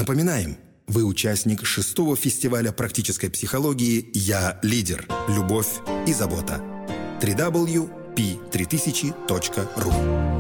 Напоминаем, вы участник 6-го фестиваля практической психологии «Я лидер. Любовь и забота». www.p3000.ru.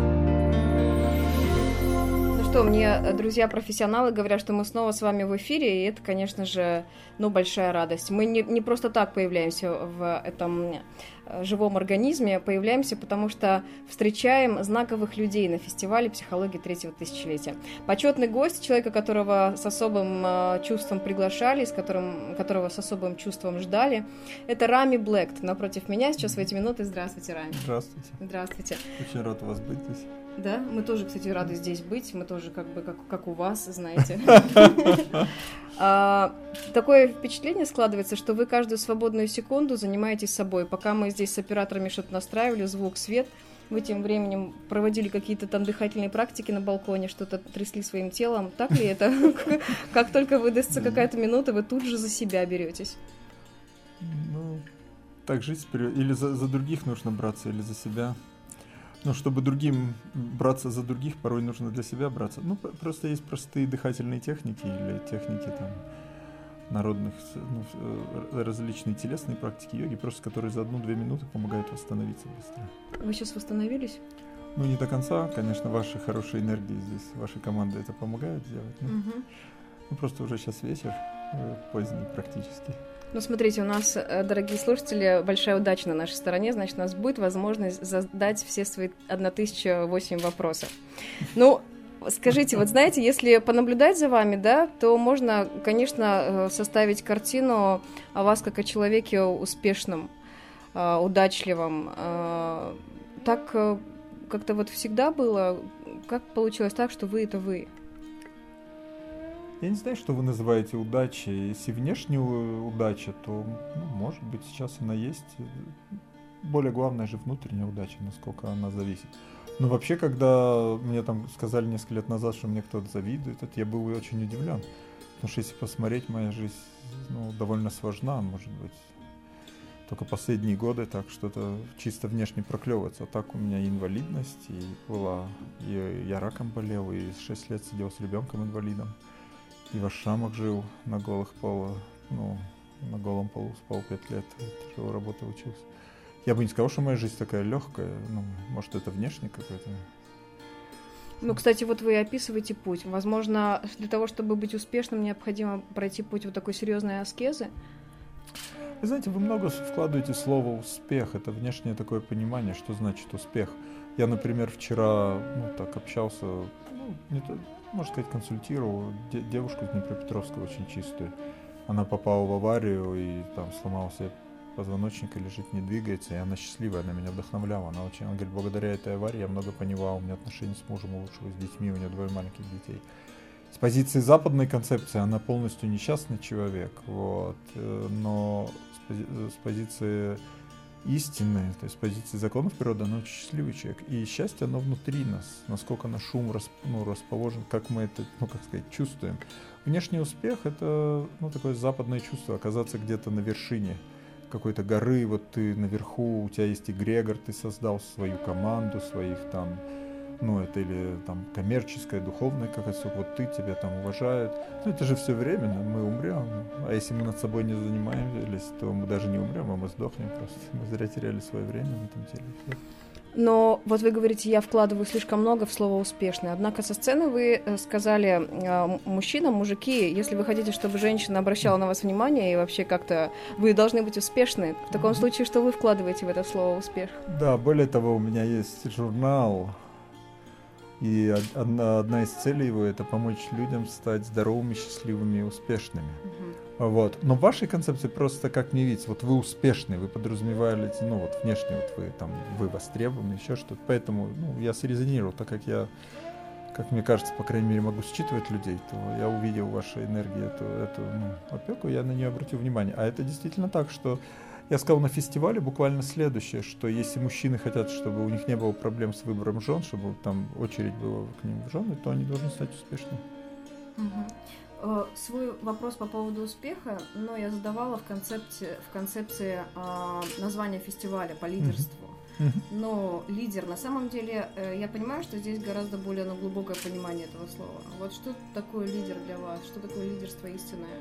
Что, мне друзья-профессионалы говорят, что мы снова с вами в эфире, и это, конечно же, большая радость. Мы не просто так появляемся в этом живом организме, появляемся, потому что встречаем знаковых людей на фестивале психологии третьего тысячелетия. Почетный гость, человека, которого с особым чувством приглашали, которого с особым чувством ждали, это Рами Блэк. Напротив меня сейчас в эти минуты. Здравствуйте, Рами. Здравствуйте. Здравствуйте. Очень рад вас быть здесь. Да, мы тоже, кстати, рады здесь быть, мы тоже как у вас, знаете. Такое впечатление складывается, что вы каждую свободную секунду занимаетесь собой. Пока мы здесь с операторами что-то настраивали, звук, свет, вы тем временем проводили какие-то там дыхательные практики на балконе, что-то трясли своим телом. Так ли это? Как только выдастся какая-то минута, вы тут же за себя беретесь. Ну, так жить вперед. Или за других нужно браться, или за себя. Ну, чтобы другим браться за других, порой нужно для себя браться. Ну, просто есть простые дыхательные техники или техники там народных, различные телесные практики йоги, просто которые за 1-2 минуты помогают восстановиться быстро. Вы сейчас восстановились? Ну, не до конца, конечно, ваши хорошие энергии здесь, вашей команды это помогают сделать. Ну, просто уже сейчас вечер, поздний практически. Ну, смотрите, у нас, дорогие слушатели, большая удача на нашей стороне, значит, у нас будет возможность задать все свои 1008 вопросов. Ну, скажите, вот знаете, если понаблюдать за вами, да, то можно, конечно, составить картину о вас как о человеке успешном, удачливом. Так как-то вот всегда было? Как получилось так, что вы — это вы? Я не знаю, что вы называете удачей. Если внешняя удача, то, может быть, сейчас она есть. Более главное же внутренняя удача, насколько она зависит. Но вообще, когда мне там сказали несколько лет назад, что мне кто-то завидует, я был очень удивлен. Потому что если посмотреть, моя жизнь довольно сложна, может быть. Только последние годы так что-то чисто внешне проклевывается. А так у меня и инвалидность, и была, и я раком болел, и 6 лет сидел с ребенком-инвалидом. И в Ашрамах жил на голом полу спал 5 лет, тяжело работал, учился. Я бы не сказал, что моя жизнь такая легкая, может, это внешне какой-то. Ну, кстати, вот вы описываете путь. Возможно, для того, чтобы быть успешным, необходимо пройти путь вот такой серьезной аскезы. Вы знаете, вы много вкладываете слово «успех». Это внешнее такое понимание, что значит успех. Я, например, вчера общался, можно сказать, консультировал девушку из Днепропетровска очень чистую. Она попала в аварию и там сломался позвоночник, и лежит, не двигается, и она счастливая, она меня вдохновляла. Она говорит, благодаря этой аварии я много поняла, у меня отношения с мужем улучшились, с детьми, у нее 2 маленьких детей. С позиции западной концепции она полностью несчастный человек, но с позиции истины, то есть с позиции законов природы, она очень счастливый человек. И счастье, оно внутри нас, насколько наш ум расположен, как мы это, чувствуем. Внешний успех — это, такое западное чувство, оказаться где-то на вершине какой-то горы, вот ты наверху, у тебя есть эгрегор, ты создал свою команду, своих там, это или там коммерческая, духовная какая-то, вот тебя там уважают. Это же все временно, мы умрем. А если мы над собой не занимаемся, то мы даже не умрем, а мы сдохнем просто. Мы зря теряли свое время на этом теле. Но вот вы говорите, я вкладываю слишком много в слово «успешный». Однако со сцены вы сказали мужчинам, мужики, если вы хотите, чтобы женщина обращала на вас внимание и вообще как-то вы должны быть успешны. В таком случае, что вы вкладываете в это слово «успех»? Да, более того, у меня есть журнал, и одна из целей его — это помочь людям стать здоровыми, счастливыми и успешными. Но в вашей концепции просто как мне видится, вот вы успешный, вы подразумевали, внешне вы востребованы, еще что-то. Поэтому, я срезонировал, так как я, как мне кажется, по крайней мере, могу считывать людей, то я увидел вашу энергию, эту опеку, я на нее обратил внимание. А это действительно так, что я сказал на фестивале буквально следующее, что если мужчины хотят, чтобы у них не было проблем с выбором жен, чтобы там очередь была к ним в жены, то они должны стать успешными. Свой вопрос по поводу успеха, я задавала в концепции названия фестиваля по лидерству. Но лидер, на самом деле, я понимаю, что здесь гораздо более глубокое понимание этого слова. Вот что такое лидер для вас? Что такое лидерство истинное?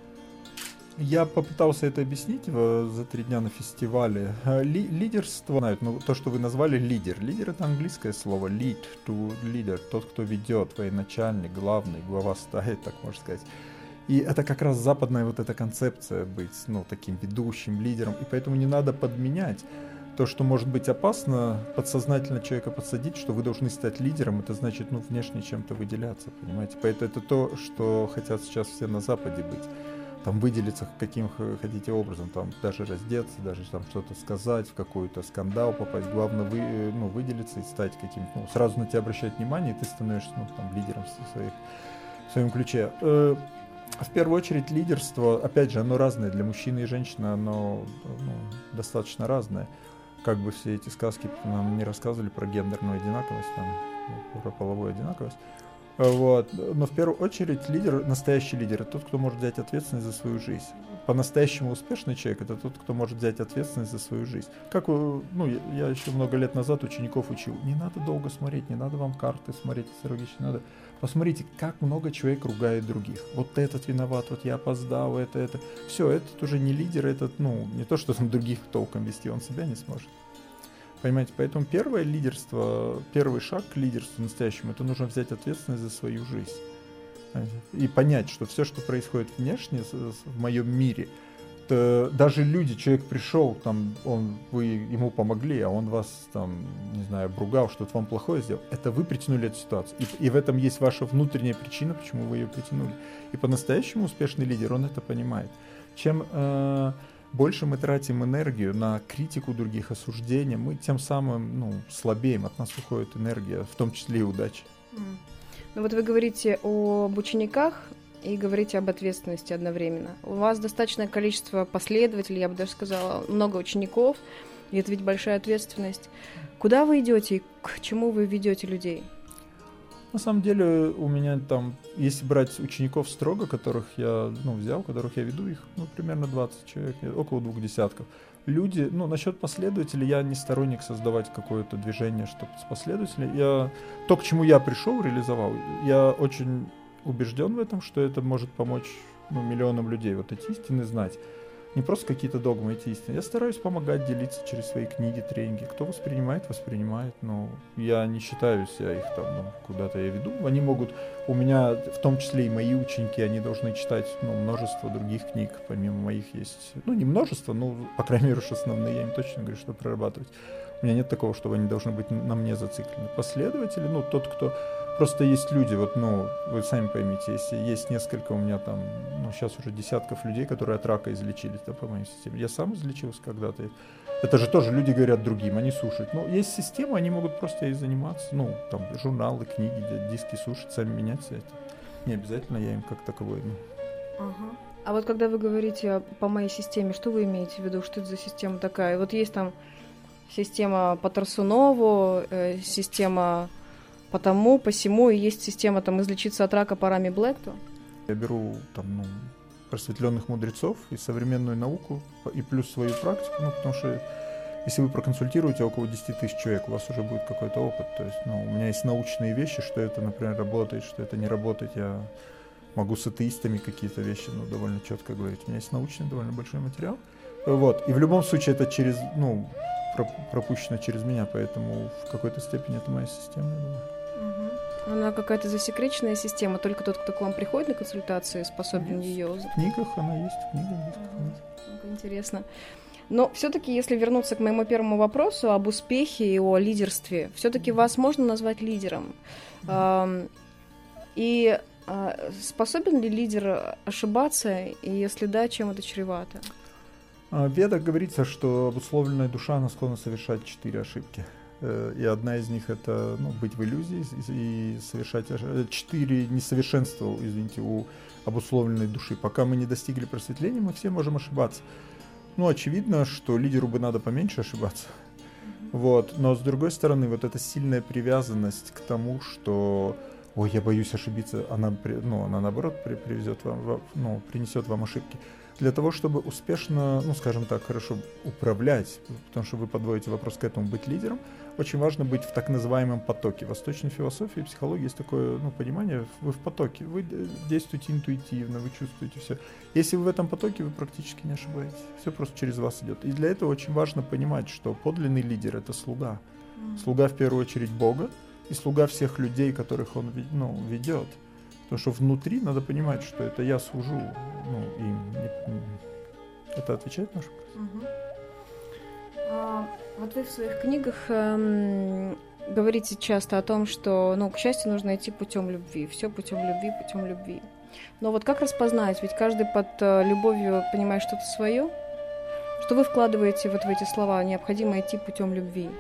Я попытался это объяснить за 3 дня на фестивале. Лидерство, то, что вы назвали лидер. Лидер — это английское слово lead, to leader, тот, кто ведет, военачальник, главный, глава стаи, так можно сказать. И это как раз западная вот эта концепция быть, таким ведущим лидером. И поэтому не надо подменять то, что может быть опасно, подсознательно человека подсадить, что вы должны стать лидером, это значит, внешне чем-то выделяться, понимаете? Поэтому это то, что хотят сейчас все на Западе быть. Там выделиться каким хотите образом, там даже раздеться, даже там что-то сказать, в какой-то скандал попасть. Главное выделиться и стать каким-то, сразу на тебя обращают внимание, и ты становишься лидером в своем ключе. В первую очередь лидерство, опять же, оно разное для мужчины и женщины, оно достаточно разное. Как бы все эти сказки нам не рассказывали про гендерную одинаковость, про половую одинаковость. Вот. Но в первую очередь настоящий лидер — это тот, кто может взять ответственность за свою жизнь. По-настоящему успешный человек — это тот, кто может взять ответственность за свою жизнь. Я еще много лет назад учеников учил: не надо долго смотреть, не надо вам карты смотреть, астрологически, надо. Посмотрите, как много человек ругает других. Вот этот виноват, вот я опоздал, это. Все, этот уже не лидер, этот, не то, что там других толком вести, он себя не сможет. Понимаете, поэтому первый шаг к лидерству настоящему — это нужно взять ответственность за свою жизнь. И понять, что все, что происходит внешне в моем мире, то даже человек пришел, вы ему помогли, а он вас обругал, что-то вам плохое сделал, это вы притянули эту ситуацию. И в этом есть ваша внутренняя причина, почему вы ее притянули. И по-настоящему успешный лидер, он это понимает. Чем больше мы тратим энергию на критику других, осуждение, мы тем самым слабеем, от нас уходит энергия, в том числе и удача. Вот вы говорите об учениках и говорите об ответственности одновременно. У вас достаточное количество последователей, я бы даже сказала, много учеников, и это ведь большая ответственность. Куда вы идете и к чему вы ведете людей? На самом деле у меня если брать учеников строго, которых я взял, которых я веду, их примерно 20 человек, около 2 десятков. Люди, насчет последователей, я не сторонник создавать какое-то движение, чтобы с последователями. То, к чему я пришел, реализовал, я очень убежден в этом, что это может помочь миллионам людей вот эти истины знать. Не просто какие-то догмы, эти истины. Я стараюсь помогать, делиться через свои книги, тренинги. Кто воспринимает. Я не считаю себя их куда-то я веду. Они могут, у меня, в том числе и мои ученики, они должны читать множество других книг, помимо моих есть. Не множество, по крайней мере, уж основные, я им точно говорю, что прорабатывать. У меня нет такого, чтобы они должны быть на мне зациклены. Последователи, тот, кто... Просто есть люди, вы сами поймите, если есть несколько у меня сейчас уже десятков людей, которые от рака излечились, по моей системе. Я сам излечился когда-то. Это же тоже люди говорят другим, они слушают. Есть система, они могут просто ей заниматься. Журналы, книги, диски слушать, сами менять все это. Не обязательно я им как таковой. Ага. А вот когда вы говорите по моей системе, что вы имеете в виду? Что это за система такая? Вот есть система по Тарсунову, система по тому, по сему, и есть система излечиться от рака по Рами Блэкту. Я беру просветленных мудрецов и современную науку, и плюс свою практику, потому что если вы проконсультируете около 10 тысяч человек, у вас уже будет какой-то опыт. То есть, у меня есть научные вещи, что это, например, работает, что это не работает. Я могу с атеистами какие-то вещи довольно четко говорить. У меня есть научный довольно большой материал. Вот. И в любом случае это пропущено через меня, поэтому в какой-то степени это моя система, я думаю. Она какая-то засекреченная система, только тот, кто к вам приходит на консультации, способен ее... В книгах она есть, в книгах есть. Интересно. Но все-таки, если вернуться к моему первому вопросу об успехе и о лидерстве, все-таки вас можно назвать лидером. И способен ли лидер ошибаться, и если да, чем это чревато? В Ведах говорится, что обусловленная душа, она склонна совершать 4 ошибки. И одна из них — это быть в иллюзии и совершать 4 несовершенства, у обусловленной души. Пока мы не достигли просветления, мы все можем ошибаться. Очевидно, что лидеру бы надо поменьше ошибаться. Вот. Но с другой стороны, вот эта сильная привязанность к тому, что ой, я боюсь ошибиться, она наоборот принесет вам ошибки. Для того, чтобы успешно, скажем так, хорошо управлять, потому что вы подводите вопрос к этому, быть лидером, очень важно быть в так называемом потоке. В восточной философии, психологии есть такое понимание, вы в потоке, вы действуете интуитивно, вы чувствуете все. Если вы в этом потоке, вы практически не ошибаетесь. Все просто через вас идет. И для этого очень важно понимать, что подлинный лидер — это слуга. Слуга в первую очередь Бога и слуга всех людей, которых он ведет. Потому что внутри надо понимать, что это я служу им. Это отвечает на ваш вопрос? Вот вы в своих книгах говорите часто о том, что, к счастью, нужно идти путем любви. Все путем любви, путем любви. Но вот как распознать? Ведь каждый под любовью понимает что-то свое. Что вы вкладываете вот в эти слова? Необходимо идти путем любви.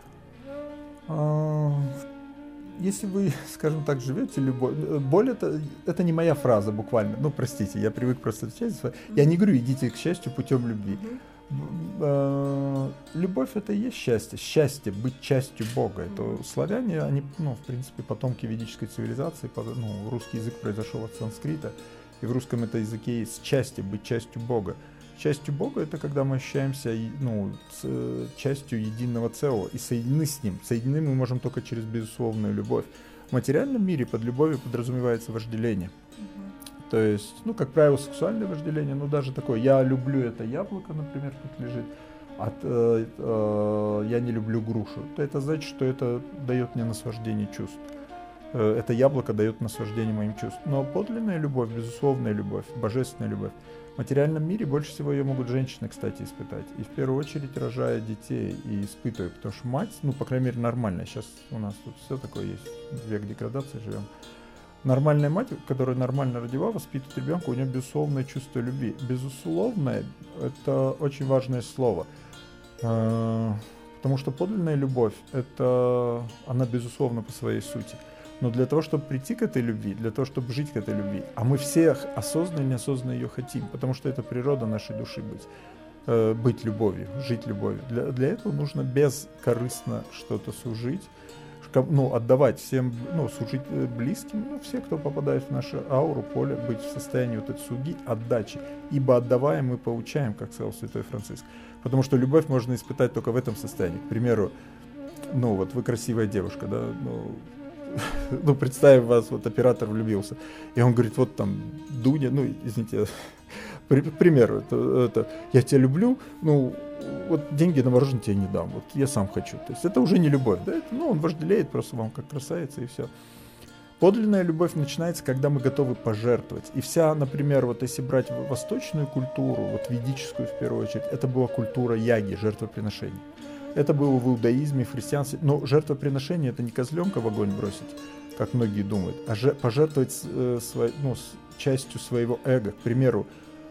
Если вы, скажем так, живете любовь, боль это не моя фраза буквально, простите, я привык просто отвечать, я не говорю, идите к счастью путем любви. Любовь — это и есть счастье, счастье быть частью Бога. Это славяне, они, в принципе, потомки ведической цивилизации, русский язык произошел от санскрита, и в русском это языке есть счастье, быть частью Бога. Частью Бога — это когда мы ощущаемся частью единого целого и соединены с Ним. Соединены мы можем только через безусловную любовь. В материальном мире под любовью подразумевается вожделение. То есть, как правило, сексуальное вожделение, даже такое, я люблю это яблоко, например, тут лежит, я не люблю грушу. То это значит, что это дает мне наслаждение чувств. Это яблоко дает наслаждение моим чувствам. Но подлинная любовь, безусловная любовь, божественная любовь, в материальном мире больше всего ее могут женщины, кстати, испытать. И в первую очередь рожая детей и испытывая. Потому что мать, по крайней мере, нормальная. Сейчас у нас тут все такое есть. Век деградации живем. Нормальная мать, которая нормально родила, воспитывает ребенка, у нее безусловное чувство любви. Безусловное — это очень важное слово. Потому что подлинная любовь — она безусловна по своей сути. Но для того, чтобы прийти к этой любви, для того, чтобы жить к этой любви, а мы все осознанно или неосознанно ее хотим, потому что это природа нашей души быть любовью, жить любовью. Для этого нужно бескорыстно что-то служить, отдавать всем, служить близким, все, кто попадает в нашу ауру, поле, быть в состоянии этой слуги, отдачи. Ибо отдавая, мы получаем, как сказал святой Франциск. Потому что любовь можно испытать только в этом состоянии. К примеру, вы красивая девушка, да, представим вас, оператор влюбился, и он говорит, Дуня, извините, к примеру, это я тебя люблю, деньги на мороженое тебе не дам, я сам хочу. То есть это уже не любовь, да? Он вожделеет просто вам как красавица и все. Подлинная любовь начинается, когда мы готовы пожертвовать. И вся, например, если брать восточную культуру, ведическую в первую очередь, это была культура яги, жертвоприношения. Это было в иудаизме, в христианстве. Но жертвоприношение — это не козленка в огонь бросить, как многие думают, а пожертвовать частью своего эго. К примеру,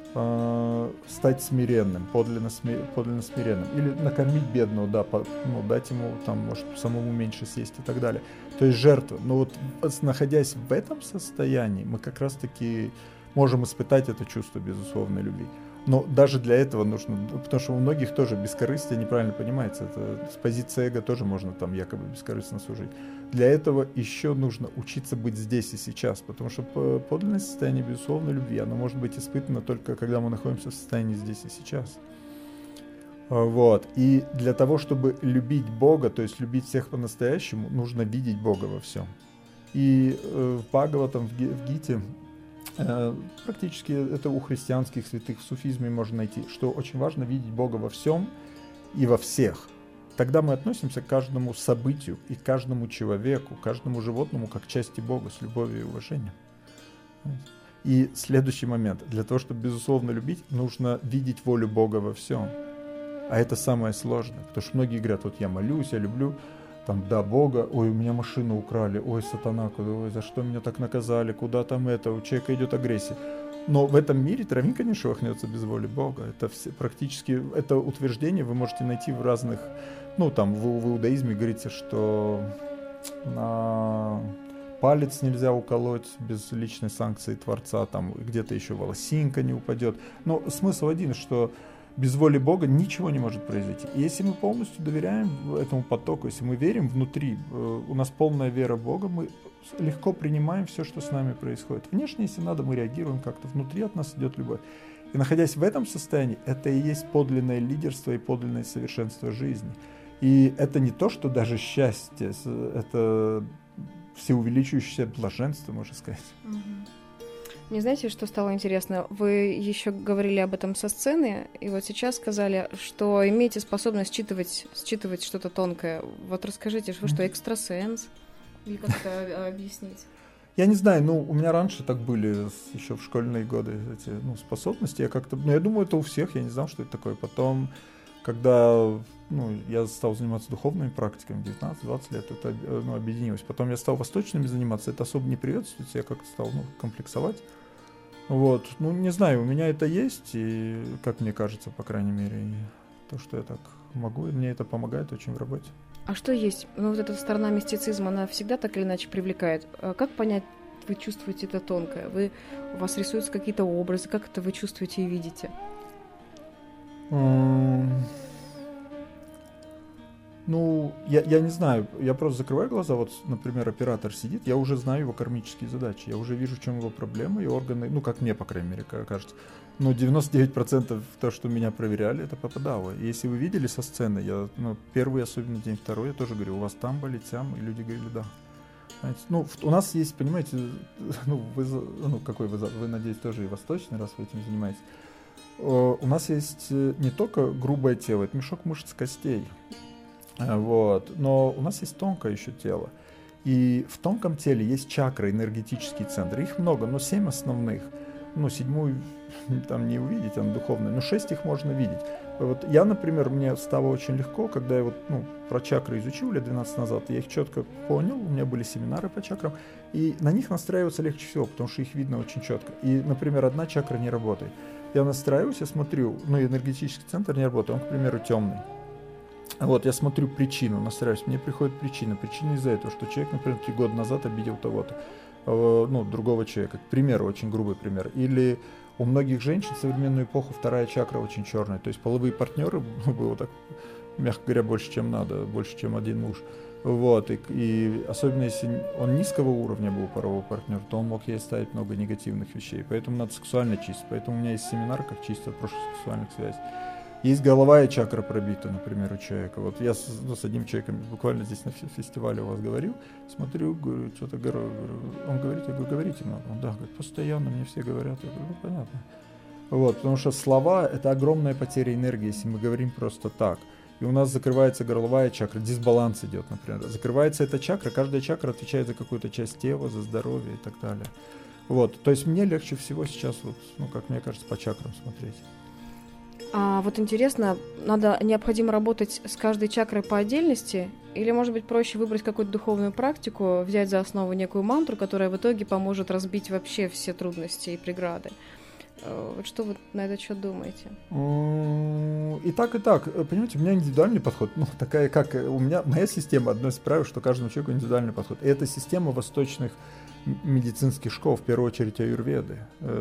стать смиренным, подлинно смиренным. Или накормить бедного, дать ему, может, самому меньше съесть и так далее. То есть жертва. Но находясь в этом состоянии, мы как раз-таки можем испытать это чувство безусловной любви. Но даже для этого нужно, потому что у многих тоже бескорыстие неправильно понимается, это с позиции эго тоже можно якобы бескорыстно служить. Для этого еще нужно учиться быть здесь и сейчас, потому что подлинное состояние безусловной любви, оно может быть испытано только когда мы находимся в состоянии здесь и сейчас. И для того, чтобы любить Бога, то есть любить всех по-настоящему, нужно видеть Бога во всем. И в Бхагаватам, в Гите, практически это у христианских святых в суфизме можно найти, что очень важно видеть Бога во всем и во всех. Тогда мы относимся к каждому событию и к каждому человеку, каждому животному как к части Бога с любовью и уважением. И следующий момент. Для того, чтобы безусловно любить, нужно видеть волю Бога во всем. А это самое сложное. Потому что многие говорят, я молюсь, я люблю, Бога, ой, у меня машину украли, ой, сатана, ой, за что меня так наказали, куда у человека идет агрессия. Но в этом мире травинка не шелохнется без воли Бога. Это практически, это утверждение вы можете найти в разных, в иудаизме говорится, что на палец нельзя уколоть без личной санкции Творца, где-то еще волосинка не упадет. Но смысл один, что без воли Бога ничего не может произойти. И если мы полностью доверяем этому потоку, если мы верим внутри, у нас полная вера в Бога, мы легко принимаем все, что с нами происходит. Внешне, если надо, мы реагируем как-то, внутри от нас идет любовь. И находясь в этом состоянии, это и есть подлинное лидерство и подлинное совершенство жизни. И это не то, что даже счастье, это всеувеличивающееся блаженство, можно сказать. Не знаете, что стало интересно? Вы еще говорили об этом со сцены, и вот сейчас сказали, что имеете способность считывать что-то тонкое. Вот расскажите, вы что, экстрасенс? Или как это объяснить? Я не знаю, у меня раньше так были, еще в школьные годы, эти способности. Я думаю, это у всех, я не знал, что это такое. Потом, когда я стал заниматься духовными практиками, 19-20 лет, это объединилось. Потом я стал восточными заниматься, это особо не приветствуется, я как-то стал комплексовать. Вот, не знаю, у меня это есть, и, как мне кажется, по крайней мере, и то, что я так могу, и мне это помогает очень в работе. А что есть? Вот эта сторона мистицизма, она всегда так или иначе привлекает. Как понять, вы чувствуете это тонкое? У вас рисуются какие-то образы, как это вы чувствуете и видите? Я не знаю, я просто закрываю глаза, вот, например, оператор сидит, я уже знаю его кармические задачи, я уже вижу, в чем его проблемы и органы, как мне, по крайней мере, кажется. 99% то, что меня проверяли, это попадало. И если вы видели со сцены, первый, особенно день, второй, я тоже говорю, у вас там болит, там, и люди говорили, да. Знаете, у нас есть, понимаете, вы, надеюсь, тоже и восточный, раз вы этим занимаетесь. У нас есть не только грубое тело, это мешок мышц, костей. Но у нас есть тонкое еще тело. И в тонком теле есть чакры, энергетические центры. Их много, но 7 основных. 7-ю там не увидеть, она духовная, но 6 их можно видеть. Вот я, например, мне стало очень легко, когда я про чакры изучил лет 12 назад, я их четко понял, у меня были семинары по чакрам, и на них настраиваться легче всего, потому что их видно очень четко. И, например, одна чакра не работает. Я настраиваюсь, я смотрю, энергетический центр не работает, он, к примеру, темный. Я смотрю причину, настраиваюсь, мне приходит причина из-за этого, что человек, например, 3 года назад обидел того-то, другого человека, к примеру, очень грубый пример. Или у многих женщин в современную эпоху вторая чакра очень черная, то есть половые партнеры было так, мягко говоря, больше, чем надо, больше, чем один муж. И особенно если он низкого уровня был парового партнера, то он мог ей ставить много негативных вещей, поэтому надо сексуально чистить, поэтому у меня есть семинар, как чистить от прошлых сексуальных связей. Есть головая чакра пробита, например, у человека. Вот я с одним человеком буквально здесь на фестивале у вас говорил, смотрю, говорю, что-то говорю. Он говорит, я говорю, говорите много. Он, да, говорит, постоянно мне все говорят. Я говорю, понятно. Потому что слова — это огромная потеря энергии, если мы говорим просто так. И у нас закрывается горловая чакра, дисбаланс идет, например. Закрывается эта чакра, каждая чакра отвечает за какую-то часть тела, за здоровье и так далее. То есть мне легче всего сейчас, как мне кажется, по чакрам смотреть. А интересно, необходимо работать с каждой чакрой по отдельности, или, может быть, проще выбрать какую-то духовную практику, взять за основу некую мантру, которая в итоге поможет разбить вообще все трудности и преграды? Что вы на этот счет думаете? И так. Понимаете, у меня индивидуальный подход. Такая, как у меня, моя система, одно из правил, что каждому человеку индивидуальный подход. И это система восточных медицинских школ, в первую очередь аюрведы,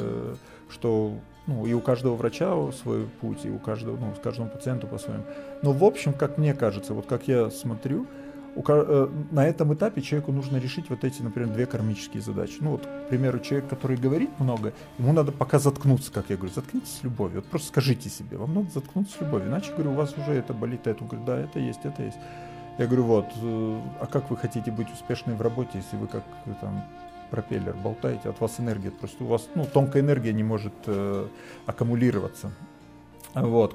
что и у каждого врача свой путь, и у каждого, каждому пациенту по-своему. Но в общем, как мне кажется, как я смотрю, на этом этапе человеку нужно решить эти, например, 2 кармические задачи. К примеру, человек, который говорит много, ему надо пока заткнуться, как я говорю, заткнитесь с любовью. Просто скажите себе, вам надо заткнуться с любовью. Иначе, говорю, у вас уже это болит, это. Он говорит, да, это есть. Я говорю, а как вы хотите быть успешной в работе, если вы как пропеллер болтаете, от вас энергия, просто у вас, тонкая энергия не может аккумулироваться. О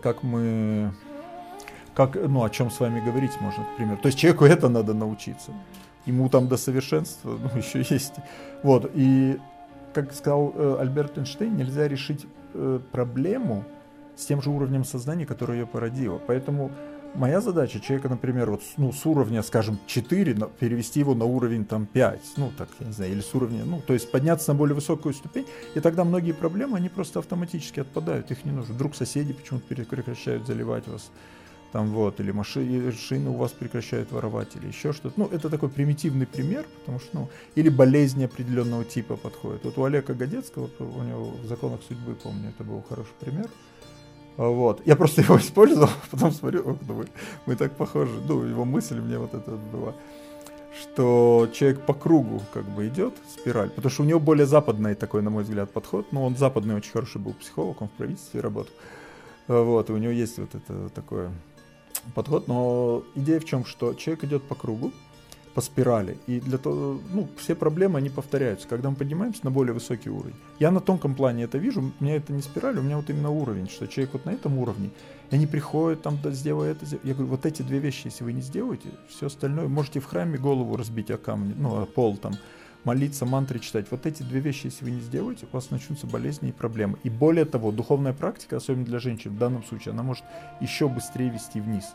чем с вами говорить можно, к примеру. То есть человеку это надо научиться. Ему там до совершенства, еще есть. И, как сказал Альберт Эйнштейн, нельзя решить проблему с тем же уровнем сознания, который ее породило. Поэтому моя задача человека, например, с уровня, скажем, 4, перевести его на уровень 5, я не знаю, или с уровня, то есть подняться на более высокую ступень, и тогда многие проблемы, они просто автоматически отпадают, их не нужно. Вдруг соседи почему-то прекращают заливать вас, или машины у вас прекращают воровать, или еще что-то. Это такой примитивный пример, потому что, или болезни определенного типа подходят. У Олега Годецкого, у него в «Законах судьбы», помню, это был хороший пример. Вот. Я просто его использовал, потом смотрю, думаю, мы так похожи. Ну, его мысль мне вот это была, что человек по кругу как бы идет, спираль, потому что у него более западный такой, на мой взгляд, подход. Но он западный, очень хороший был психолог, он в правительстве работал. Вот, и у него есть вот это такой подход. Но идея в чем, что человек идет по кругу, по спирали, и для того, ну, все проблемы, они повторяются, когда мы поднимаемся на более высокий уровень. Я на тонком плане это вижу, у меня это не спираль, у меня вот именно уровень, что человек вот на этом уровне, и они приходят, там, да, сделай это, сделай. Я говорю, вот эти две вещи, если вы не сделаете, все остальное, можете в храме голову разбить о камни, ну, о пол там, молиться, мантры читать. Вот эти две вещи, если вы не сделаете, у вас начнутся болезни и проблемы. И более того, духовная практика, особенно для женщин, в данном случае, она может еще быстрее вести вниз.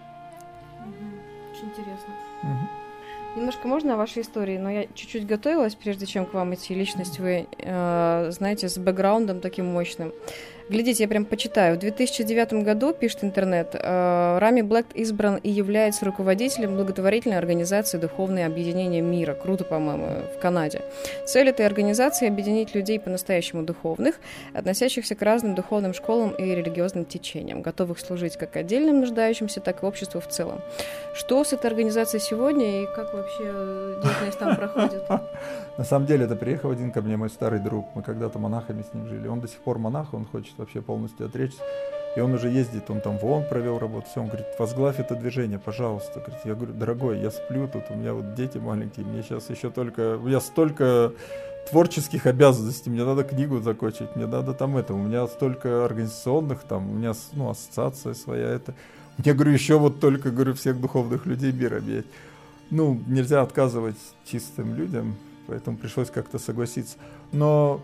Очень интересно. Угу. Немножко можно о вашей истории, но я чуть-чуть готовилась, прежде чем к вам идти. Личность вы, знаете, с бэкграундом таким мощным. Глядите, я прям почитаю. В 2009 году, пишет интернет, Рами Блэк избран и является руководителем благотворительной организации «Духовное объединение мира». Круто, по-моему, в Канаде. Цель этой организации – объединить людей по-настоящему духовных, относящихся к разным духовным школам и религиозным течениям, готовых служить как отдельным нуждающимся, так и обществу в целом. Что с этой организацией сегодня и как вообще деятельность там проходит? На самом деле, это приехал один ко мне, мой старый друг. Мы когда-то монахами с ним жили. Он до сих пор монах, он хочет вообще полностью отречься. И он уже ездит, он там в ООН провел работу. Все, он говорит, возглавь это движение, пожалуйста. Говорит, я говорю, дорогой, я сплю тут, у меня вот дети маленькие, мне сейчас еще только... У меня столько творческих обязанностей, мне надо книгу закончить, мне надо там это, у меня столько организационных, там, у меня, ну, ассоциация своя, это... Я говорю, еще вот только, говорю, всех духовных людей мира объять. Ну, нельзя отказывать чистым людям, поэтому пришлось как-то согласиться. Но,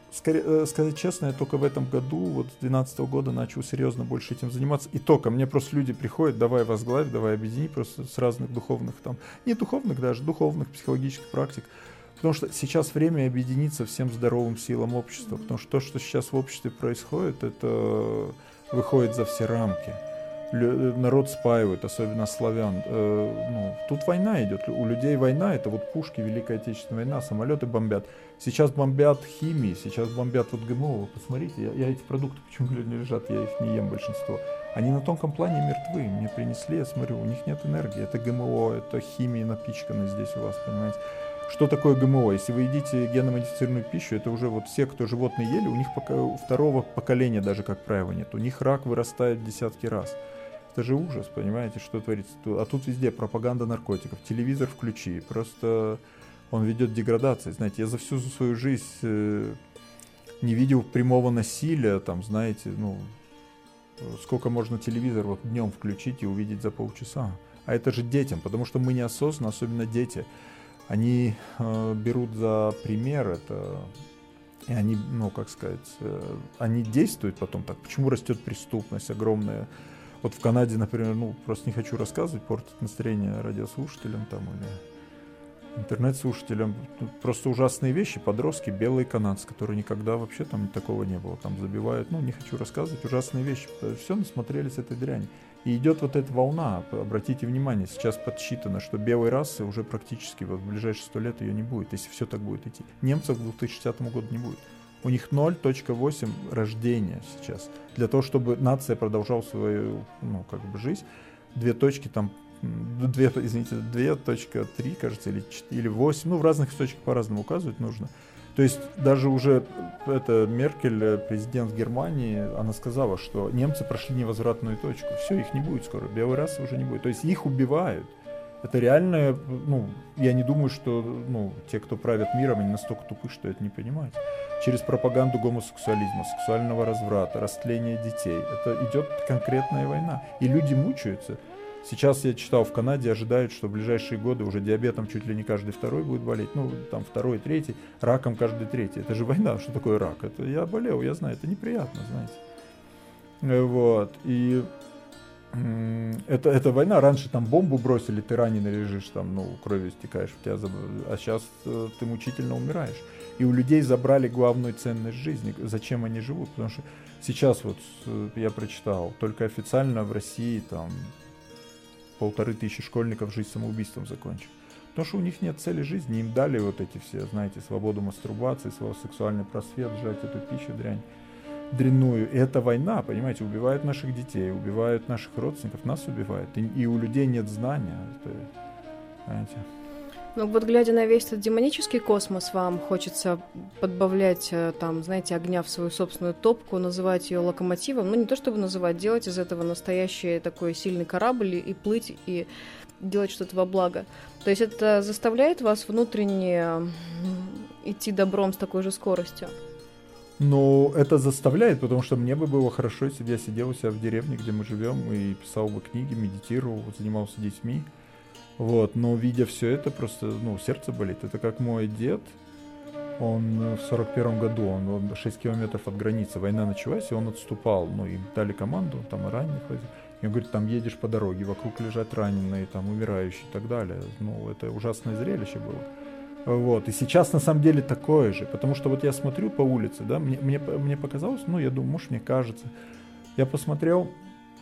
сказать честно, я только в этом году, вот с 2012 года начал серьезно больше этим заниматься. И только мне просто люди приходят, давай возглавь, давай объедини просто с разных духовных, там, не духовных даже, духовных, психологических практик. Потому что сейчас время объединиться всем здоровым силам общества. Потому что то, что сейчас в обществе происходит, это выходит за все рамки. Народ спаивают, особенно славян. Ну, тут война идет. У людей война, это вот пушки, Великая Отечественная война, самолеты бомбят. Сейчас бомбят химией, сейчас бомбят вот ГМО. Вы посмотрите, я эти продукты, почему люди лежат, я их не ем большинство. Они на тонком плане мертвы. Мне принесли, я смотрю, у них нет энергии. Это ГМО, это химия напичкана здесь у вас, понимаете. Что такое ГМО? Если вы едите генно-модифицированную пищу, это уже вот все, кто животные ели, у них второго поколения даже, как правило, нет. У них рак вырастает в десятки раз. Это же ужас, понимаете, что творится. А тут везде пропаганда наркотиков. Телевизор включи. Просто он ведет к деградации. Знаете, я за всю свою жизнь не видел прямого насилия. Там, знаете, ну, сколько можно телевизор вот днем включить и увидеть за полчаса. А это же детям, потому что мы неосознанно, особенно дети, они берут за пример это... И они, ну, как сказать, они действуют потом так. Почему растет преступность огромная? Вот в Канаде, например, ну, просто не хочу рассказывать, портить настроение радиослушателям там или интернет-слушателям. Тут просто ужасные вещи, подростки, белые канадцы, которые никогда вообще там такого не было, там забивают, ну, не хочу рассказывать, ужасные вещи. Все насмотрелись этой дряни. И идет вот эта волна, обратите внимание, сейчас подсчитано, что белой расы уже практически вот в ближайшие 100 лет ее не будет, если все так будет идти. Немцев к 2060 году не будет. У них 0.8 рождения сейчас. Для того, чтобы нация продолжала свою, ну, как бы жизнь, 2.3, кажется, или 8, ну, в разных источниках по-разному указывать нужно. То есть даже уже Меркель, президент Германии, она сказала, что немцы прошли невозвратную точку. Все, их не будет скоро, белой расы уже не будет. То есть их убивают. Это реально, ну, я не думаю, что, ну, те, кто правят миром, они настолько тупы, что это не понимают. Через пропаганду гомосексуализма, сексуального разврата, растления детей. Это идет конкретная война. И люди мучаются. Сейчас я читал, в Канаде ожидают, что в ближайшие годы уже диабетом чуть ли не каждый второй будет болеть. Ну, там второй, третий, раком каждый третий. Это же война. Что такое рак? Это я болел, я знаю, это неприятно, знаете. Вот. И это война. Раньше там бомбу бросили, ты раненый лежишь, там, ну, кровью истекаешь, а сейчас ты мучительно умираешь. И у людей забрали главную ценность жизни. Зачем они живут? Потому что сейчас вот я прочитал, только официально в России там 1500 школьников жизнь самоубийством закончили. Потому что у них нет цели жизни, им дали вот эти все, знаете, свободу мастурбации, свой сексуальный просвет, жрать эту пищу, дрянь. дрянную. И это война, понимаете, убивают наших детей, убивают наших родственников, нас убивают. И у людей нет знания. Понимаете? Ну вот глядя на весь этот демонический космос, вам хочется подбавлять, там, знаете, огня в свою собственную топку, называть ее локомотивом. Ну не то чтобы называть, делать из этого настоящий такой сильный корабль и плыть, и делать что-то во благо. То есть это заставляет вас внутренне идти добром с такой же скоростью? Но это заставляет, потому что мне бы было хорошо, если бы я сидел у себя в деревне, где мы живем, и писал бы книги, медитировал, занимался детьми. Вот, но видя все это, просто, ну, сердце болит. Это как мой дед, он в 41 году, он 6 километров от границы, война началась, и он отступал, ну, им дали команду, там и раненых возили. И он говорит, там едешь по дороге, вокруг лежат раненые, там умирающие и так далее. Ну, это ужасное зрелище было. Вот, и сейчас на самом деле такое же, потому что вот я смотрю по улице, да, мне показалось, ну, я думаю, может, мне кажется, я посмотрел,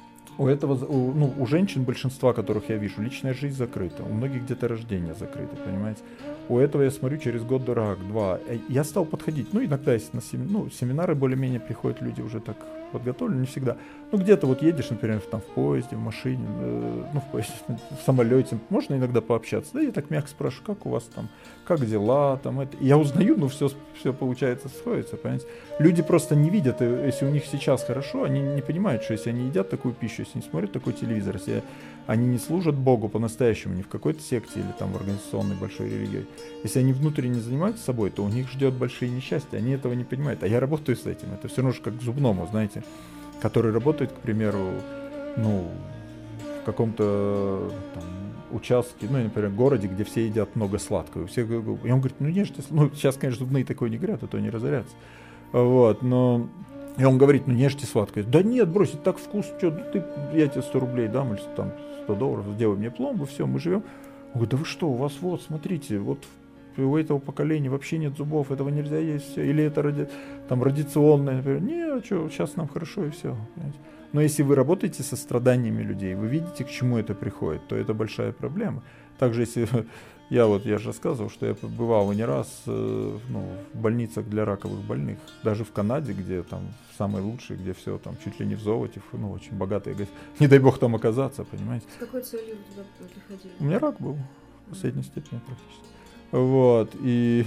у женщин, большинства которых я вижу, личная жизнь закрыта, у многих где-то рождение закрыто, понимаете. У этого я смотрю через год-два. Я стал подходить, ну, иногда, если на семинары более-менее приходят люди уже так подготовлены, не всегда. Ну, где-то вот едешь, например, там в поезде, в машине, в самолете, можно иногда пообщаться, да, я так мягко спрашиваю, как у вас там, как дела, там, это. Я узнаю, ну, все получается сходится, понимаете. Люди просто не видят, если у них сейчас хорошо, они не понимают, что если они едят такую пищу, если они смотрят такой телевизор, если они не служат Богу по-настоящему, не в какой-то секте или там в организационной большой религии, если они внутренне занимаются собой, то у них ждет большие несчастья, они этого не понимают. А я работаю с этим, это все равно же как к зубному, знаете, который работает, к примеру, ну, в каком-то там участке, ну, например, городе, где все едят много сладкого. И он говорит, ну, ешьте, ну, сейчас, конечно, зубные такое не говорят, а то не разорятся. Вот, но... И он говорит, ну, не ешьте сладкое. Да нет, брось, это так вкусно, что я тебе 100 рублей дам, или там $100, сделай мне пломбу, все, мы живем. Он говорит, да вы что, у вас вот, смотрите, вот у этого поколения вообще нет зубов, этого нельзя есть, все. Или это там радиационное, например. Не, что, сейчас нам хорошо и все. Понимаете? Но если вы работаете со страданиями людей, вы видите, к чему это приходит, то это большая проблема. Также если я же рассказывал, что я бывал не раз в больницах для раковых больных, даже в Канаде, где там самые лучшие, где все там чуть ли не в золоте, ну, очень богатые, не дай бог там оказаться, понимаете. С какой целью вы туда приходили? У меня рак был в средней степени практически. Вот, и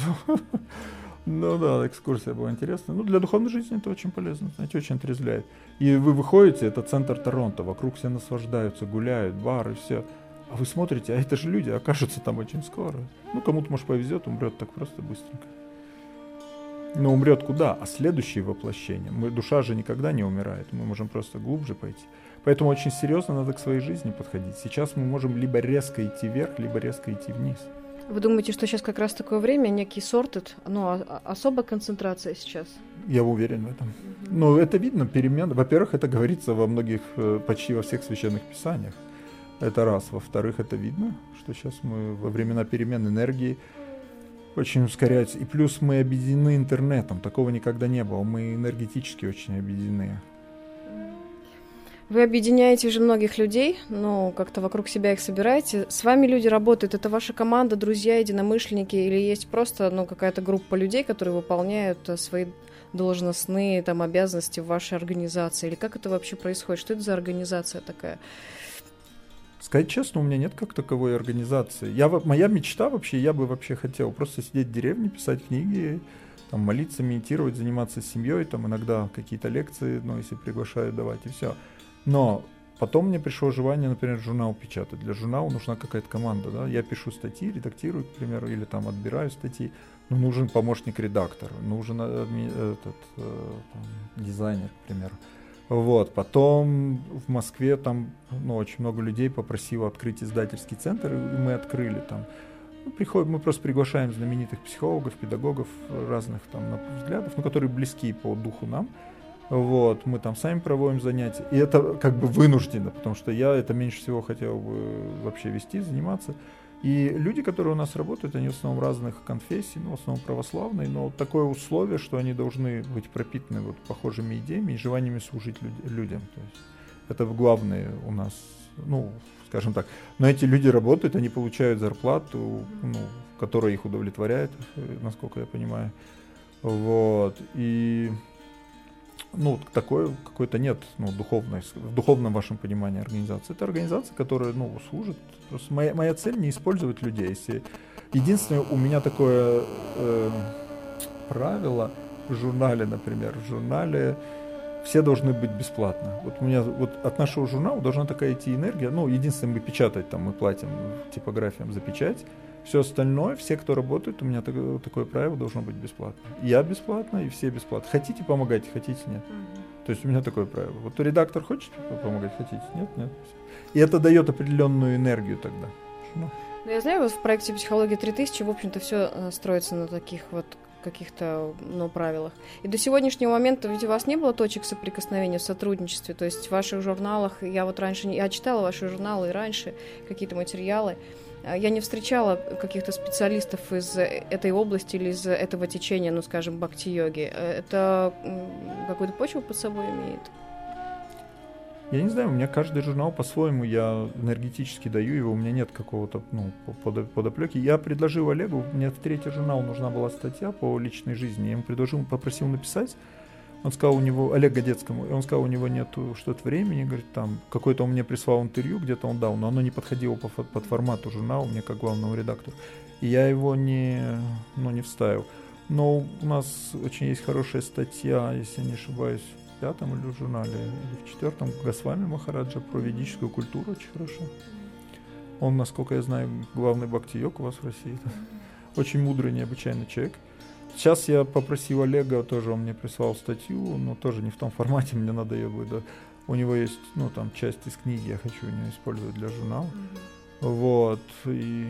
ну да, экскурсия была интересная. Ну, для духовной жизни это очень полезно, знаете, очень отрезвляет. И вы выходите, это центр Торонто, вокруг все наслаждаются, гуляют, бары, все. А вы смотрите, а это же люди окажутся там очень скоро. Ну, кому-то, может, повезет, умрет так просто быстренько. Но умрет куда? А следующее воплощение. Душа же никогда не умирает, мы можем просто глубже пойти. Поэтому очень серьезно надо к своей жизни подходить. Сейчас мы можем либо резко идти вверх, либо резко идти вниз. Вы думаете, что сейчас как раз такое время, некий сортед, особая концентрация сейчас? Я уверен в этом. Но это видно, перемен. Во-первых, это говорится во многих, почти во всех священных писаниях. Это раз. Во-вторых, это видно, что сейчас мы во времена перемен энергии очень ускоряется. И плюс мы объединены интернетом. Такого никогда не было. Мы энергетически очень объединены. Вы объединяете же многих людей, как-то вокруг себя их собираете. С вами люди работают. Это ваша команда, друзья, единомышленники? Или есть просто какая-то группа людей, которые выполняют свои должностные обязанности в вашей организации? Или как это вообще происходит? Что это за организация такая? Сказать честно, у меня нет как таковой организации. Моя мечта вообще, я бы вообще хотел просто сидеть в деревне, писать книги, молиться, медитировать, заниматься семьей, иногда какие-то лекции, если приглашают, давать, и все. Но потом мне пришло желание, например, журнал печатать. Для журнала нужна какая-то команда, да? Я пишу статьи, редактирую, к примеру, или отбираю статьи. Но нужен помощник-редактор, нужен дизайнер, к примеру. Вот. Потом в Москве очень много людей попросило открыть издательский центр, и мы открыли там. Мы просто приглашаем знаменитых психологов, педагогов разных взглядов, которые близки по духу нам. Вот, мы сами проводим занятия, и это вынуждено, потому что я это меньше всего хотел бы вообще вести, заниматься. И люди, которые у нас работают, они в основном разных конфессий, в основном православные, но такое условие, что они должны быть пропитаны похожими идеями и желаниями служить людям. То есть это главное у нас, скажем так. Но эти люди работают, они получают зарплату, которая их удовлетворяет, насколько я понимаю. Вот, и ну, такой какой-то нет, ну, в духовном вашем понимании организации. Это организация, которая, ну, служит. Просто моя цель не использовать людей. Если... Единственное, у меня такое правило в журнале, например, в журнале все должны быть бесплатно. Вот у меня вот от нашего журнала должна такая идти энергия. Ну, единственное, мы печатать там, мы платим типографиям за печать. Все остальное, все, кто работает, у меня такое правило должно быть бесплатно. Я бесплатно, и все бесплатно. Хотите, помогайте, хотите, нет. То есть у меня такое правило. Вот редактор хочет помогать, хотите, нет, нет. И это дает определенную энергию тогда. Ну, я знаю, вот в проекте «Психология 3000», в общем-то, все строится на таких вот каких-то, ну, правилах. И до сегодняшнего момента ведь у вас не было точек соприкосновения в сотрудничестве, то есть в ваших журналах, я вот раньше, я читала ваши журналы и раньше, какие-то материалы, я не встречала каких-то специалистов из этой области или из этого течения, ну, скажем, бхакти-йоги. Это какую-то почву под собой имеет? Я не знаю, у меня каждый журнал по-своему, я энергетически даю его, у меня нет какого-то, ну, подоплеки. Я предложил Олегу, мне в 3-й журнал нужна была статья по личной жизни, я ему попросил написать. Он сказал, у него, Олег Годецкому, он сказал, у него нету что-то времени, говорит, там, какой-то он мне прислал интервью, где-то он дал, но оно не подходило под формату журнала мне как главному редактору. И я его не вставил. Но у нас очень есть хорошая статья, если я не ошибаюсь, в 5-м или в журнале, или в 4-м, Госвами Махараджа про ведическую культуру, очень хорошо. Он, насколько я знаю, главный бхакти-йог у вас в России. Очень мудрый, необычайный человек. Сейчас я попросил Олега, тоже он мне прислал статью, но тоже не в том формате, мне надо ее будет. Да. У него есть, ну, там, часть из книги, я хочу ее использовать для журнала. Вот, и...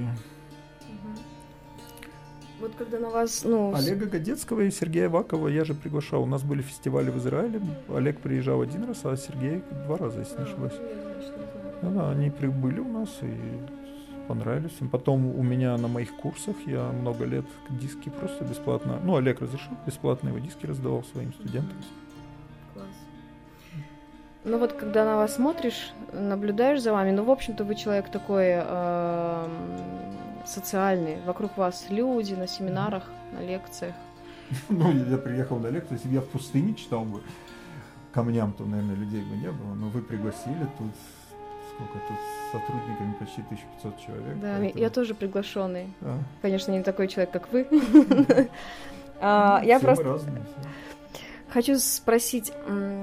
Вот когда на вас, ну... Олега Годецкого и Сергея Вакова я же приглашал. У нас были фестивали в Израиле, Олег приезжал 1 раз, а Сергей 2 раза, если не ошибаюсь. Да, они прибыли у нас и... понравились. Потом у меня на моих курсах я много лет диски просто бесплатно... Ну, Олег разрешил, бесплатно его диски раздавал своим студентам. Класс. Ну вот, когда на вас смотришь, наблюдаешь за вами, ну, в общем-то, вы человек такой социальный. Вокруг вас люди на семинарах, на лекциях. Ну, я приехал на лекцию, если бы я в пустыне читал бы камням, то, наверное, людей бы не было. Но вы пригласили тут... Сколько тут с сотрудниками, почти 1500 человек. Да, поэтому... я тоже приглашенный. Конечно, не такой человек, как вы. Я просто хочу спросить,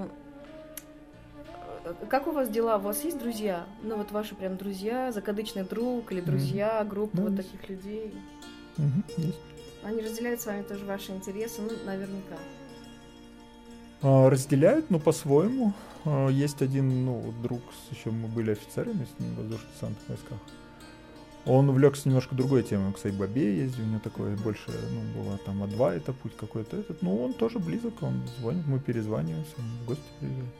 как у вас дела? У вас есть друзья? Ну вот ваши прям друзья, закадычный друг или друзья, группа вот таких людей? Есть. Они разделяют с вами тоже ваши интересы, ну, наверняка. Разделяют, но по-своему. Есть один, ну, друг, еще мы были офицерами с ним в воздушно-десантных войсках. Он увлекся немножко другой темой, он к Сайбабе ездил, у него такое больше, ну, было там А2, это путь какой-то этот. Ну, он тоже близок, он звонит, мы перезваниваемся, он в гости приезжает.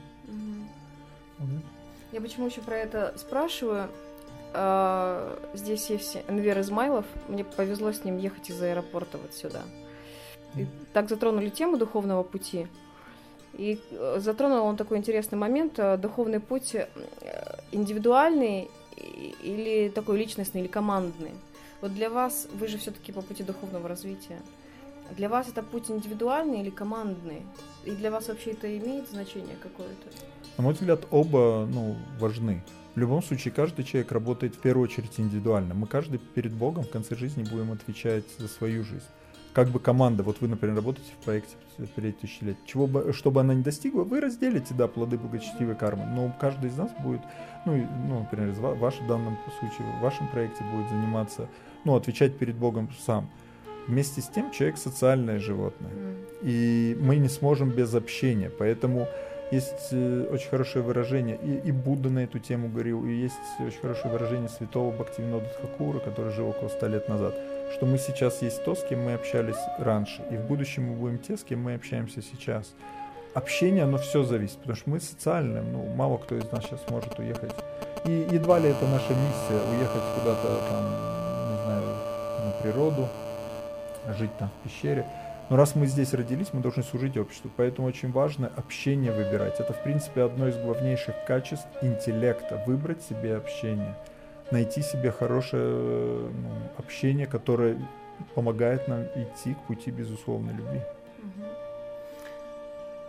Я почему еще про это спрашиваю? Здесь есть Энвер Измайлов, мне повезло с ним ехать из аэропорта вот сюда. И так затронули тему духовного пути. И затронул он такой интересный момент, духовный путь индивидуальный или такой личностный, или командный. Вот для вас, вы же все-таки по пути духовного развития, для вас это путь индивидуальный или командный? И для вас вообще это имеет значение какое-то? На мой взгляд, оба, ну, важны. В любом случае, каждый человек работает в первую очередь индивидуально. Мы каждый перед Богом в конце жизни будем отвечать за свою жизнь. Как бы команда, вот вы, например, работаете в проекте 5000 лет, что бы она ни достигла, вы разделите, да, плоды благочестивой кармы, но каждый из нас будет, ну, например, в данном случае, в вашем проекте будет заниматься, ну, отвечать перед Богом сам. Вместе с тем человек социальное животное, и мы не сможем без общения, поэтому есть очень хорошее выражение, и Будда на эту тему говорил, и есть очень хорошее выражение святого Бхактивинода Тхакура, который жил около 100 лет назад, что мы сейчас есть то, с кем мы общались раньше, и в будущем мы будем те, с кем мы общаемся сейчас. Общение, оно все зависит, потому что мы социальные, ну, мало кто из нас сейчас может уехать. И едва ли это наша миссия, уехать куда-то там, не знаю, на природу, жить там в пещере. Но раз мы здесь родились, мы должны служить обществу, поэтому очень важно общение выбирать. Это, в принципе, одно из главнейших качеств интеллекта, выбрать себе общение. Найти себе хорошее общение, которое помогает нам идти к пути безусловной любви.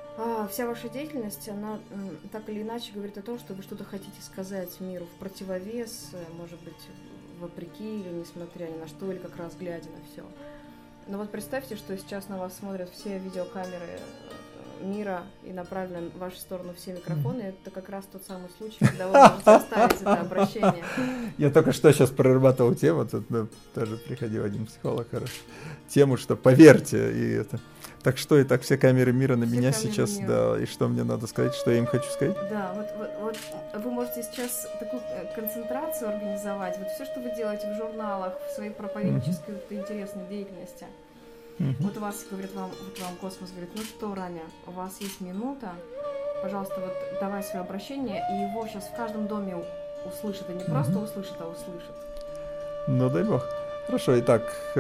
вся ваша деятельность, она так или иначе говорит о том, что вы что-то хотите сказать миру в противовес, может быть, вопреки или несмотря ни на что, или как раз глядя на все. Но вот представьте, что сейчас на вас смотрят все видеокамеры мира и направлены в вашу сторону все микрофоны. Это как раз тот самый случай, когда вы можете оставить это обращение. Я только что сейчас прорабатывал тему, тут тоже приходил один психолог, хорошо, тему, что поверьте, и это... Так что, и так все камеры мира на меня сейчас, да, и что мне надо сказать, что я им хочу сказать? Да, вот вы можете сейчас такую концентрацию организовать, вот все, что вы делаете в журналах, в своей проповеднической интересной деятельности. Вот вас говорит, вам космос говорит, ну что, Раня, у вас есть минута, пожалуйста, вот давай свое обращение, и его сейчас в каждом доме услышат, и не просто услышат, а услышат. Ну, дай бог. Хорошо, итак,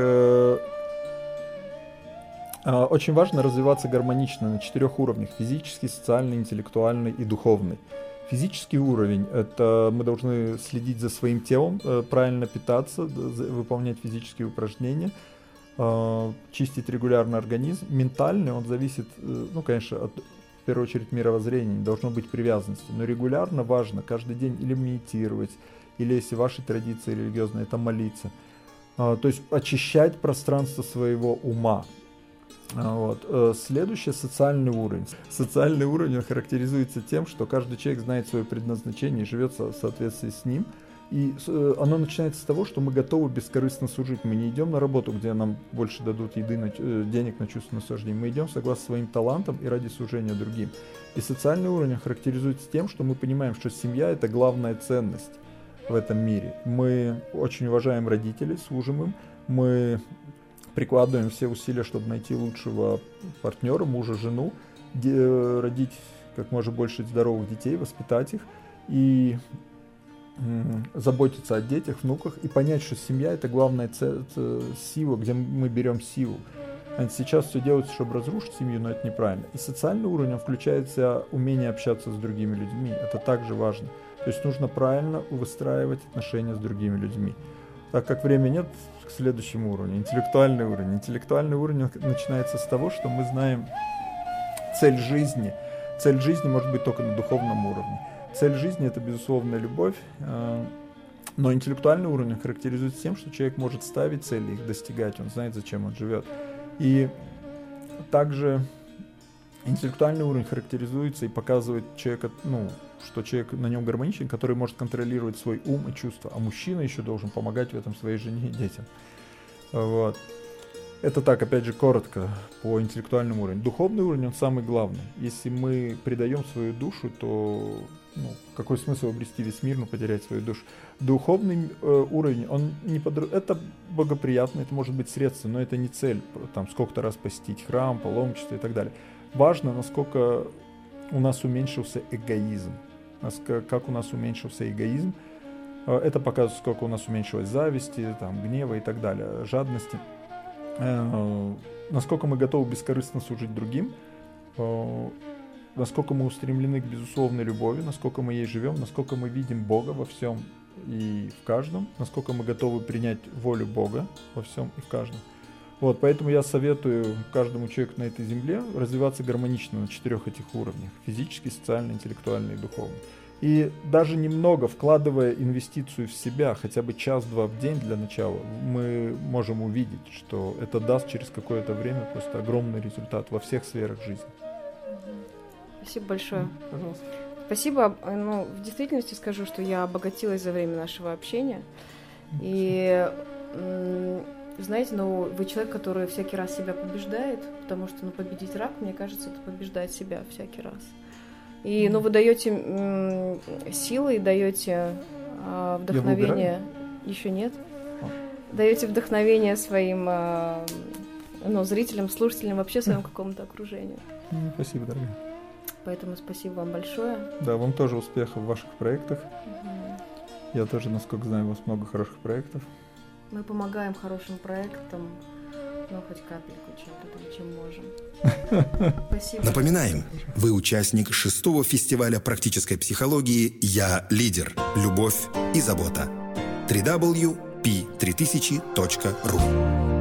очень важно развиваться гармонично на 4 уровнях: физический, социальный, интеллектуальный и духовный. Физический уровень — это мы должны следить за своим телом, правильно питаться, выполнять физические упражнения, чистить регулярно организм. Ментальный, он зависит, ну, конечно, от, в первую очередь, мировоззрения, не должно быть привязанности, но регулярно важно каждый день или медитировать, или, если ваши традиции религиозные, это молиться. То есть очищать пространство своего ума. Вот. Следующий — социальный уровень. Социальный уровень характеризуется тем, что каждый человек знает свое предназначение и живет в соответствии с ним. И оно начинается с того, что мы готовы бескорыстно служить. Мы не идем на работу, где нам больше дадут денег на чувство наслаждения. Мы идем согласно своим талантам и ради служения другим. И социальный уровень характеризуется тем, что мы понимаем, что семья — это главная ценность в этом мире. Мы очень уважаем родителей, служим им. Мы прикладываем все усилия, чтобы найти лучшего партнера, мужа, жену, родить как можно больше здоровых детей, воспитать их и заботиться о детях, внуках, и понять, что семья — это главная сила, где мы берем силу. Сейчас все делается, чтобы разрушить семью, но это неправильно. И социальный уровень включается умение общаться с другими людьми. Это также важно. То есть нужно правильно выстраивать отношения с другими людьми. Так как времени нет, к следующему уровню. Интеллектуальный уровень. Интеллектуальный уровень начинается с того, что мы знаем цель жизни. Цель жизни может быть только на духовном уровне. Цель жизни — это безусловная любовь, но интеллектуальный уровень характеризуется тем, что человек может ставить цели, их достигать, он знает, зачем он живет. И также интеллектуальный уровень характеризуется и показывает человека, ну, что человек на нем гармоничен, который может контролировать свой ум и чувства, а мужчина еще должен помогать в этом своей жене и детям. Вот. Это так, опять же, коротко по интеллектуальному уровню. Духовный уровень, он самый главный. Если мы предаем свою душу, то какой смысл обрести весь мир, но потерять свою душу? Духовный уровень, он не это благоприятно, это может быть средство, но это не цель, там, сколько-то раз посетить храм, паломничество и так далее. Важно, насколько у нас уменьшился эгоизм. Как у нас уменьшился эгоизм, это показывает, сколько у нас уменьшилось зависти, там, гнева и так далее, жадности. Насколько мы готовы бескорыстно служить другим, насколько мы устремлены к безусловной любови, насколько мы ей живем, насколько мы видим Бога во всем и в каждом, насколько мы готовы принять волю Бога во всем и в каждом. Вот, поэтому я советую каждому человеку на этой земле развиваться гармонично на 4 этих уровнях: физический, социальный, интеллектуальный и духовный. И даже немного вкладывая инвестицию в себя, хотя бы час-два в день для начала, мы можем увидеть, что это даст через какое-то время просто огромный результат во всех сферах жизни. Спасибо большое. Пожалуйста. Спасибо. Ну, в действительности скажу, что я обогатилась за время нашего общения. И, знаете, вы человек, который всякий раз себя побеждает, потому что победить рак, мне кажется, это побеждать себя всякий раз. И вы даете силы, даете вдохновение. Еще нет. Даете вдохновение своим зрителям, слушателям, вообще своему какому-то окружению. Спасибо, дорогая. Поэтому спасибо вам большое. Да, вам тоже успехов в ваших проектах. Я тоже, насколько знаю, у вас много хороших проектов. Мы помогаем хорошим проектам, хоть капельку чем можем. Спасибо. Напоминаем, вы участник 6-го фестиваля практической психологии «Я лидер. Любовь и забота». www.p3000.ru